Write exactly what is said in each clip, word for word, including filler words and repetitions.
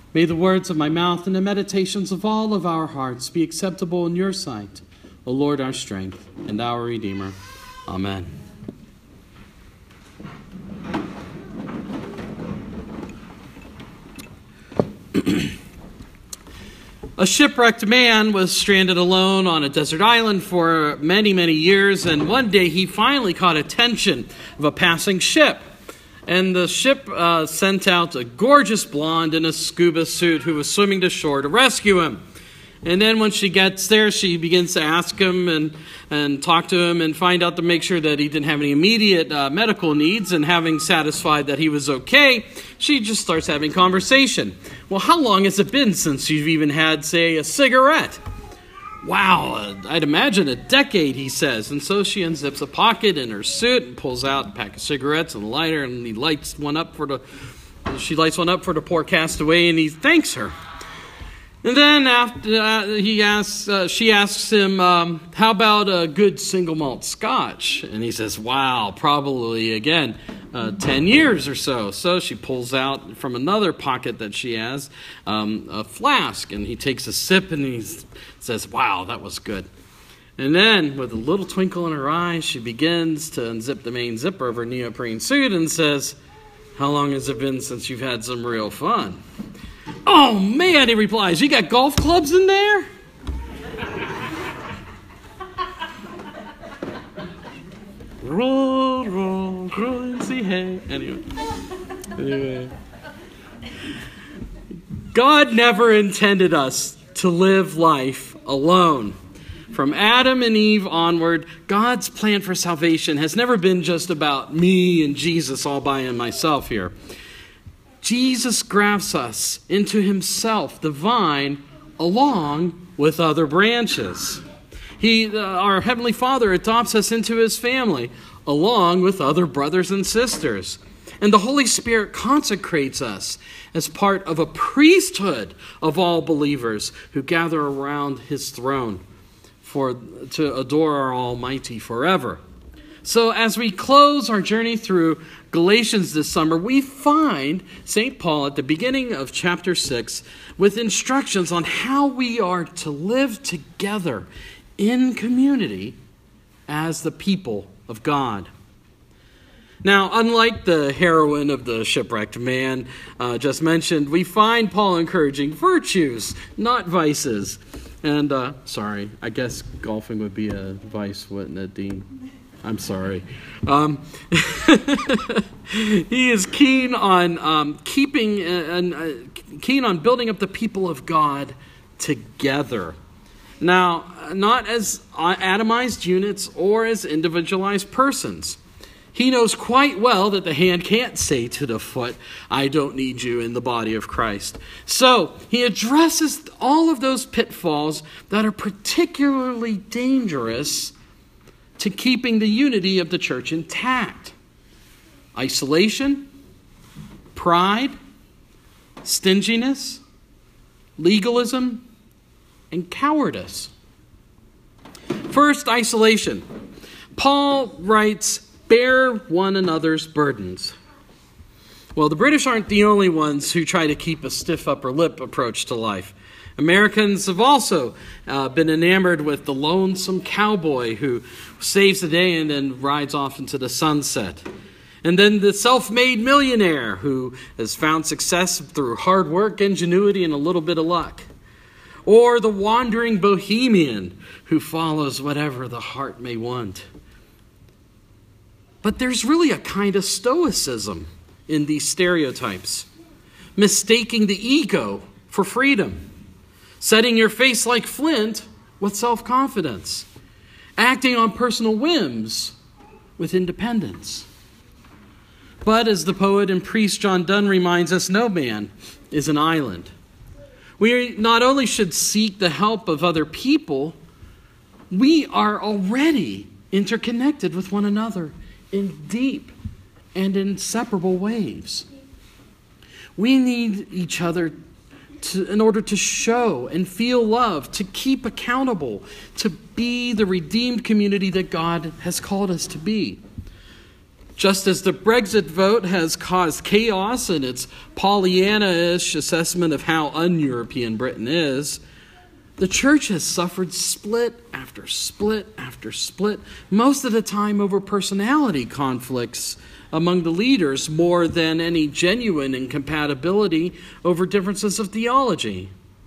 May the words of my mouth and the meditations of all of our hearts be acceptable in your sight, O Lord, our strength and our Redeemer. Amen. A shipwrecked man was stranded alone on a desert island for many, many years, and one day he finally caught attention of a passing ship. And the ship uh, sent out a gorgeous blonde in a scuba suit who was swimming to shore to rescue him. And then when she gets there, she begins to ask him and, and talk to him and find out to make sure that he didn't have any immediate uh, medical needs. And having satisfied that he was okay, she just starts having conversation. Well, how long has it been since you've even had, say, a cigarette? Wow, uh, I'd imagine a decade, he says. And so she unzips a pocket in her suit and pulls out a pack of cigarettes and a lighter, and he lights one up for the, she lights one up for the poor castaway, and he thanks her. And then after uh, he asks, uh, she asks him, um, how about a good single malt scotch? And he says, wow, probably, again, uh, ten years or so. So she pulls out from another pocket that she has um, a flask, and he takes a sip, and he says, wow, that was good. And then, with a little twinkle in her eye, she begins to unzip the main zipper of her neoprene suit and says, how long has it been since you've had some real fun? Oh, man, he replies, you got golf clubs in there? Roll, roll, crazy hay. Anyway. Anyway. God never intended us to live life alone. From Adam and Eve onward, God's plan for salvation has never been just about me and Jesus all by myself here. Jesus grafts us into himself, the vine, along with other branches. He, uh, our Heavenly Father adopts us into his family, along with other brothers and sisters. And the Holy Spirit consecrates us as part of a priesthood of all believers who gather around his throne for to adore our Almighty forever. So as we close our journey through Galatians this summer, we find Saint Paul at the beginning of chapter six with instructions on how we are to live together in community as the people of God. Now, unlike the heroine of the shipwrecked man uh, just mentioned, we find Paul encouraging virtues, not vices. And, uh, sorry, I guess golfing would be a vice, wouldn't it, Dean? I'm sorry. Um, he is keen on um, keeping and uh, keen on building up the people of God together. Now, not as atomized units or as individualized persons. He knows quite well that the hand can't say to the foot, I don't need you in the body of Christ. So he addresses all of those pitfalls that are particularly dangerous to keeping the unity of the church intact. Isolation, pride, stinginess, legalism, and cowardice. First, isolation. Paul writes, bear one another's burdens. Well, the British aren't the only ones who try to keep a stiff upper lip approach to life. Americans have also uh, been enamored with the lonesome cowboy who saves the day and then rides off into the sunset. And then the self-made millionaire who has found success through hard work, ingenuity, and a little bit of luck. Or the wandering bohemian who follows whatever the heart may want. But there's really a kind of stoicism in these stereotypes, mistaking the ego for freedom, setting your face like flint with self-confidence, acting on personal whims with independence. But as the poet and priest John Donne reminds us, no man is an island. We not only should seek the help of other people, we are already interconnected with one another in deep and inseparable ways. We need each other to, in order to show and feel love, to keep accountable, to be the redeemed community that God has called us to be. Just as the Brexit vote has caused chaos in its Pollyanna-ish assessment of how un-European Britain is, the church has suffered split after split after split, most of the time over personality conflicts among the leaders more than any genuine incompatibility over differences of theology.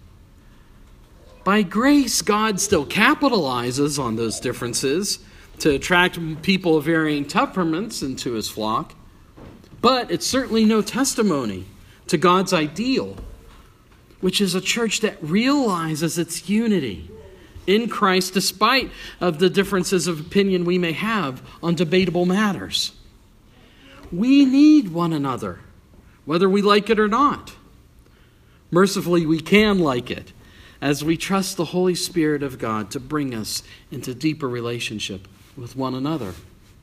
By grace, God still capitalizes on those differences to attract people of varying temperaments into his flock, but it's certainly no testimony to God's ideal, which is a church that realizes its unity in Christ despite of the differences of opinion we may have on debatable matters. We need one another, whether we like it or not. Mercifully, we can like it as we trust the Holy Spirit of God to bring us into deeper relationship with one another.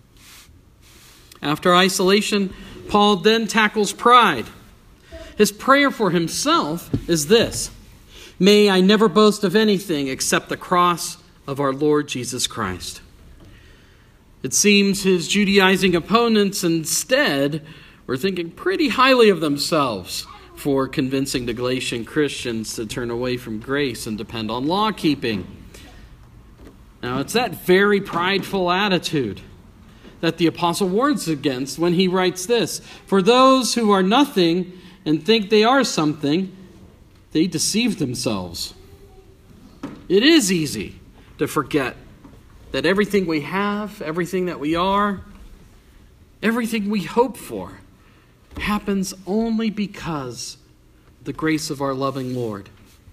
After isolation, Paul then tackles pride. His prayer for himself is this: may I never boast of anything except the cross of our Lord Jesus Christ. It seems his Judaizing opponents instead were thinking pretty highly of themselves for convincing the Galatian Christians to turn away from grace and depend on law keeping. Now, it's that very prideful attitude that the apostle warns against when he writes this: for those who are nothing and think they are something, they deceive themselves. It is easy to forget that everything we have, everything that we are, everything we hope for happens only because of the grace of our loving Lord.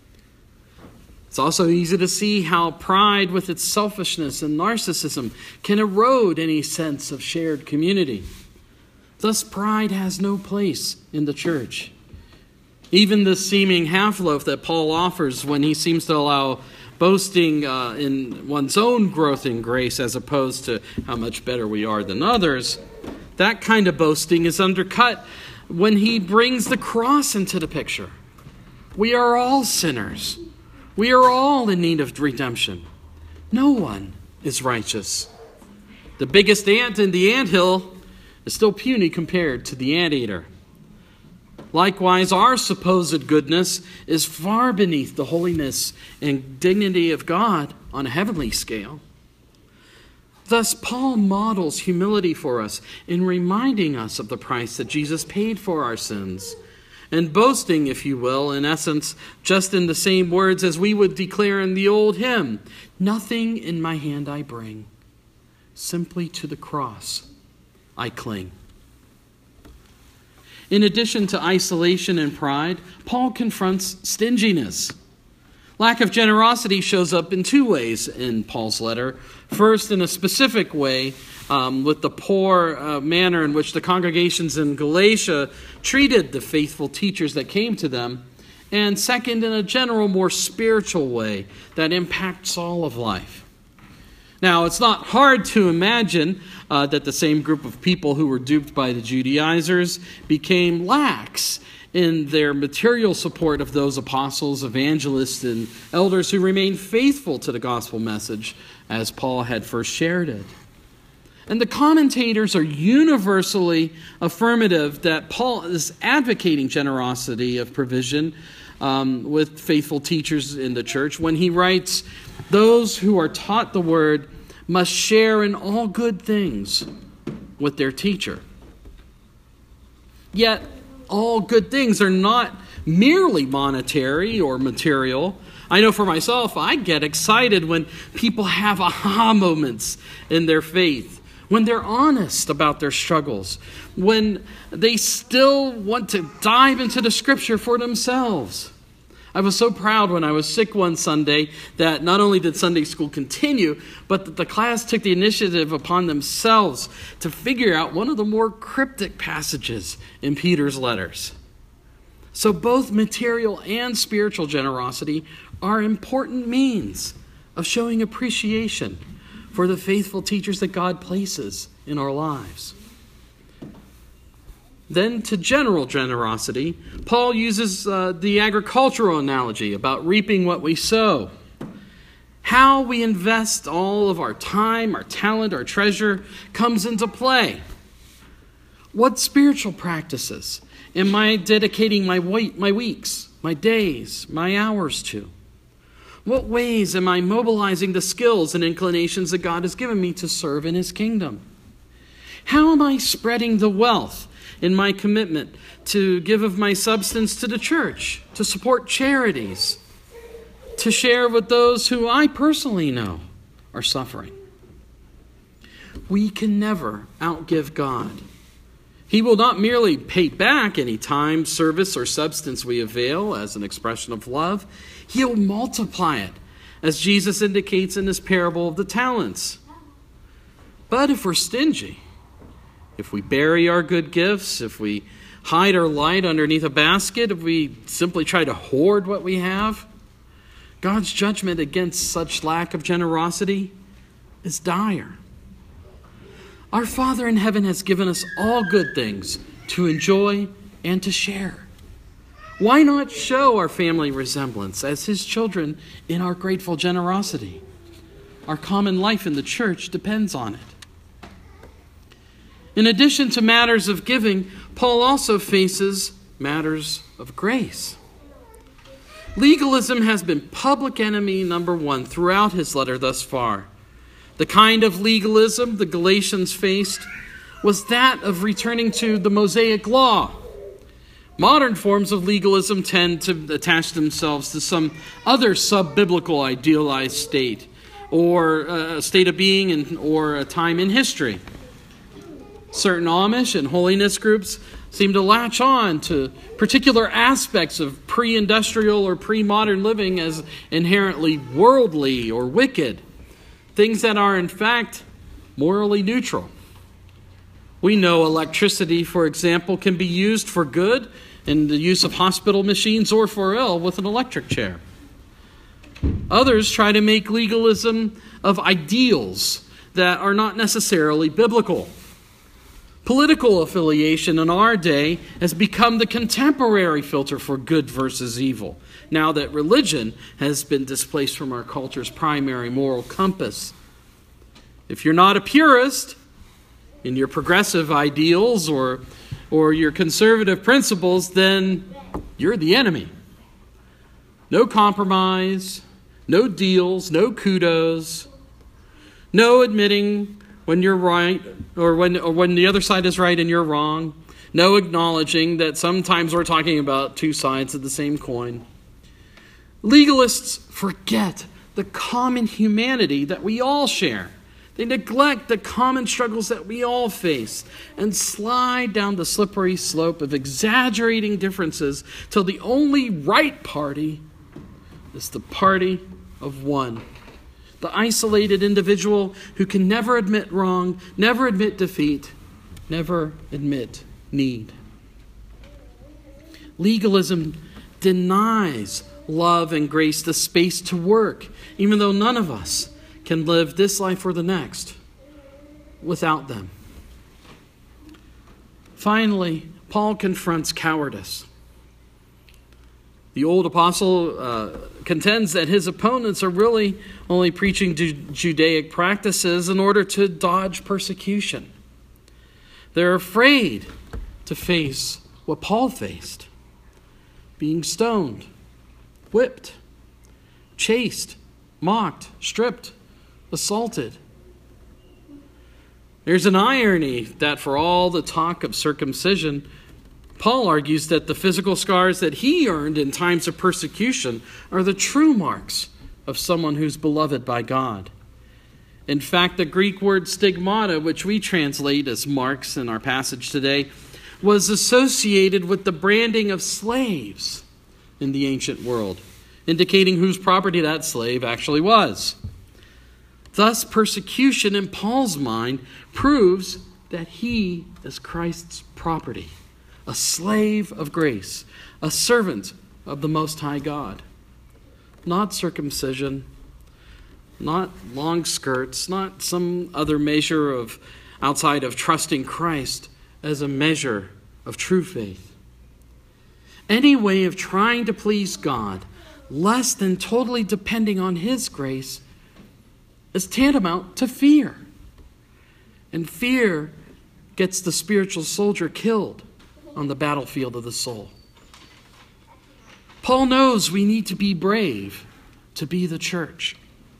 It's also easy to see how pride with its selfishness and narcissism can erode any sense of shared community. Thus, pride has no place in the church. Even the seeming half-loaf that Paul offers when he seems to allow boasting uh, in one's own growth in grace as opposed to how much better we are than others, that kind of boasting is undercut when he brings the cross into the picture. We are all sinners. We are all in need of redemption. No one is righteous. The biggest ant in the anthill is still puny compared to the anteater. Likewise, our supposed goodness is far beneath the holiness and dignity of God on a heavenly scale. Thus, Paul models humility for us in reminding us of the price that Jesus paid for our sins, and boasting, if you will, in essence, just in the same words as we would declare in the old hymn, nothing in my hand I bring, simply to the cross I cling. In addition to isolation and pride, Paul confronts stinginess. Lack of generosity shows up in two ways in Paul's letter. First, in a specific way, um, with the poor uh, manner in which the congregations in Galatia treated the faithful teachers that came to them. And second, in a general, more spiritual way that impacts all of life. Now, it's not hard to imagine uh, that the same group of people who were duped by the Judaizers became lax in their material support of those apostles, evangelists, and elders who remained faithful to the gospel message as Paul had first shared it. And the commentators are universally affirmative that Paul is advocating generosity of provision um, with faithful teachers in the church when he writes, those who are taught the word must share in all good things with their teacher. Yet, all good things are not merely monetary or material. I know for myself, I get excited when people have aha moments in their faith, when they're honest about their struggles, when they still want to dive into the scripture for themselves. I was so proud when I was sick one Sunday that not only did Sunday school continue, but that the class took the initiative upon themselves to figure out one of the more cryptic passages in Peter's letters. So both material and spiritual generosity are important means of showing appreciation for the faithful teachers that God places in our lives. Then to general generosity, Paul uses uh, the agricultural analogy about reaping what we sow. How we invest all of our time, our talent, our treasure comes into play. What spiritual practices am I dedicating my week, my weeks, my days, my hours to? What ways am I mobilizing the skills and inclinations that God has given me to serve in his kingdom? How am I spreading the wealth in my commitment to give of my substance to the church, to support charities, to share with those who I personally know are suffering? We can never outgive God. He will not merely pay back any time, service, or substance we avail as an expression of love. He'll multiply it, as Jesus indicates in this parable of the talents. But if we're stingy, if we bury our good gifts, if we hide our light underneath a basket, if we simply try to hoard what we have, God's judgment against such lack of generosity is dire. Our Father in heaven has given us all good things to enjoy and to share. Why not show our family resemblance as his children in our grateful generosity? Our common life in the church depends on it. In addition to matters of giving, Paul also faces matters of grace. Legalism has been public enemy number one throughout his letter thus far. The kind of legalism the Galatians faced was that of returning to the Mosaic law. Modern forms of legalism tend to attach themselves to some other sub-biblical idealized state, or a state of being in, or a time in history. Certain Amish and holiness groups seem to latch on to particular aspects of pre-industrial or pre-modern living as inherently worldly or wicked, things that are in fact morally neutral. We know electricity, for example, can be used for good in the use of hospital machines, or for ill with an electric chair. Others try to make legalism of ideals that are not necessarily biblical. Political affiliation in our day has become the contemporary filter for good versus evil, now that religion has been displaced from our culture's primary moral compass. If you're not a purist in your progressive ideals or, or your conservative principles, then you're the enemy. No compromise, no deals, no kudos, no admitting when you're right or when, or when the other side is right and you're wrong, no acknowledging that sometimes we're talking about two sides of the same coin. Legalists forget the common humanity that we all share. They neglect the common struggles that we all face and slide down the slippery slope of exaggerating differences till the only right party is the party of one. The isolated individual who can never admit wrong, never admit defeat, never admit need. Legalism denies love and grace the space to work, even though none of us can live this life or the next without them. Finally, Paul confronts cowardice. The old apostle uh, contends that his opponents are really only preaching Ju- Judaic practices in order to dodge persecution. They're afraid to face what Paul faced: being stoned, whipped, chased, mocked, stripped, assaulted. There's an irony that for all the talk of circumcision, Paul argues that the physical scars that he earned in times of persecution are the true marks of someone who's beloved by God. In fact, the Greek word stigmata, which we translate as marks in our passage today, was associated with the branding of slaves in the ancient world, indicating whose property that slave actually was. Thus, persecution in Paul's mind proves that he is Christ's property, a slave of grace, a servant of the Most High God. Not circumcision, not long skirts, not some other measure of outside of trusting Christ as a measure of true faith. Any way of trying to please God less than totally depending on his grace is tantamount to fear. And fear gets the spiritual soldier killed on the battlefield of the soul. Paul knows we need to be brave to be the church.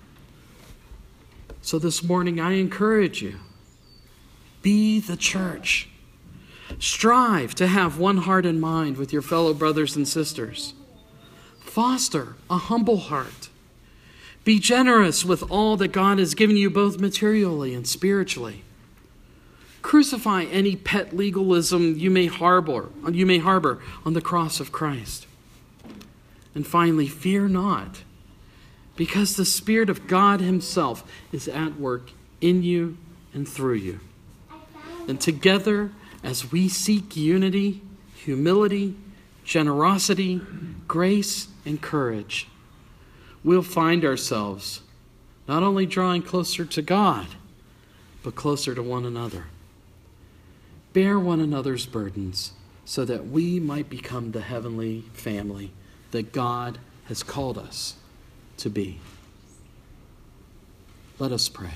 So this morning I encourage you, be the church. Strive to have one heart and mind with your fellow brothers and sisters. Foster a humble heart. Be generous with all that God has given you, both materially and spiritually. Crucify any pet legalism you may harbor, you may harbor on the cross of Christ. And finally, fear not, because the Spirit of God himself is at work in you and through you. And together, as we seek unity, humility, generosity, grace, and courage, we'll find ourselves not only drawing closer to God, but closer to one another. Bear one another's burdens so that we might become the heavenly family that God has called us to be. Let us pray.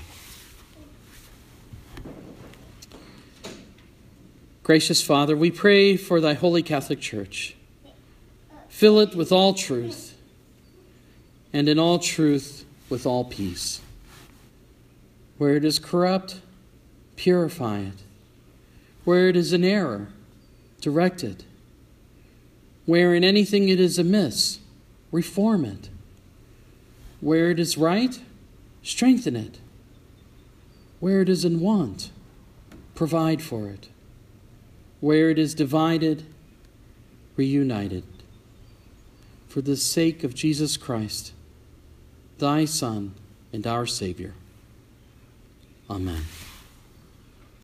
Gracious Father, we pray for thy holy Catholic Church. Fill it with all truth, and in all truth with all peace. Where it is corrupt, purify it. Where it is in error, direct it. Where in anything it is amiss, reform it. Where it is right, strengthen it. Where it is in want, provide for it. Where it is divided, reunite it. For the sake of Jesus Christ, thy Son and our Savior. Amen.